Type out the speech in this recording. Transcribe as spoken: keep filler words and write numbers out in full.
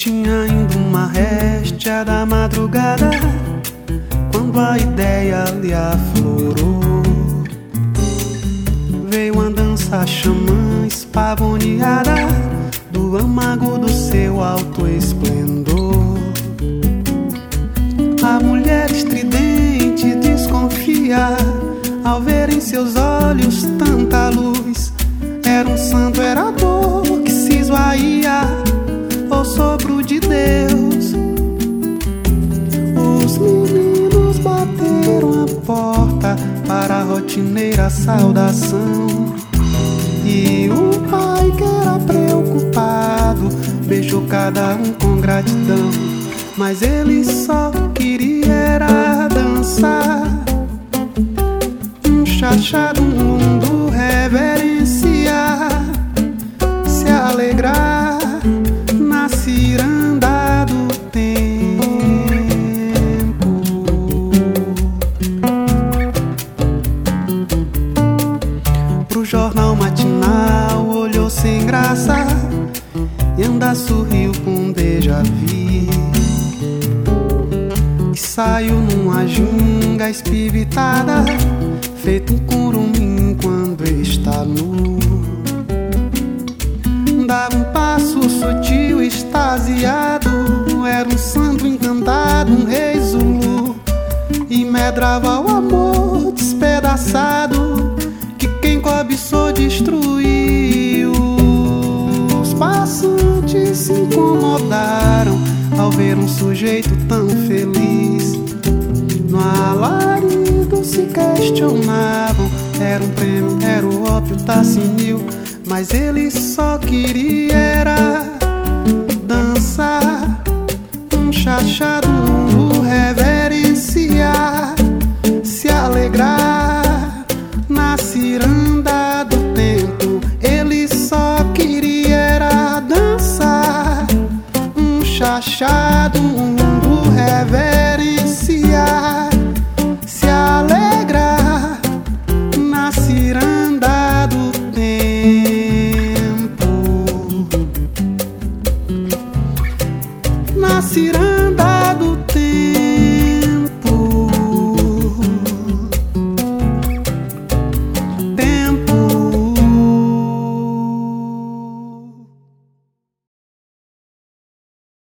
Tinha ainda uma réstia da madrugada quando a ideia lhe aflorou. Veio uma dança xamã espavoniada do âmago do seu alto esplendor. A mulher estridente desconfia ao ver em seus olhos tanta luz. Era um santo, era dor que se esvaía, o sopro de Deus. Os meninos bateram a porta para a rotineira saudação, e o pai, que era preocupado, beijou cada um com gratidão. Mas ele só queria era dançar um chachado, um mundo reverenciar, se alegrar na ciranda do tempo. Pro jornal matinal olhou sem graça e anda sorriu com déjà vu. E saiu numa ginga espivitada, feito um curumim quando está nu. Dava um passo sutil, extasiado, era um santo encantado, um rei Zulu. E medrava o amor despedaçado que quem cobiçou destruiu. Os passantes se incomodaram ao ver um sujeito tão feliz. No alarido se questionavam, era um prêmio, era o ópio tassinil. Mas ele só queria